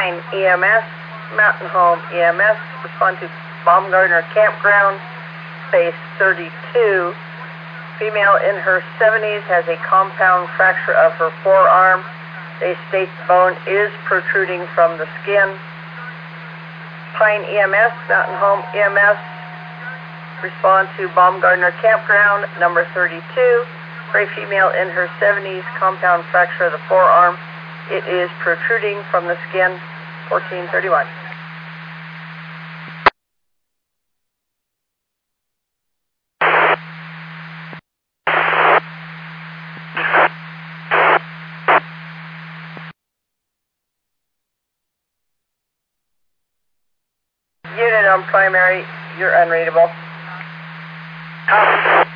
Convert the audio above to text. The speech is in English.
Pine EMS, Mountain Home EMS, respond to Baumgartner Campground, space 32. Female in her 70s has a compound fracture of her forearm. They state the bone is protruding from the skin. Pine EMS, Mountain Home EMS, respond to Baumgartner Campground, number 32. For a female in her 70s, compound fracture of the forearm. It is protruding from the skin, 1431. Unit on primary, you're unreadable.